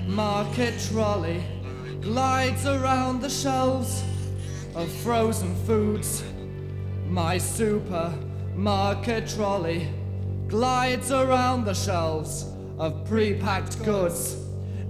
market trolley glides around the shelves of frozen foods. My supermarket trolley glides around the shelves of pre-packed goods.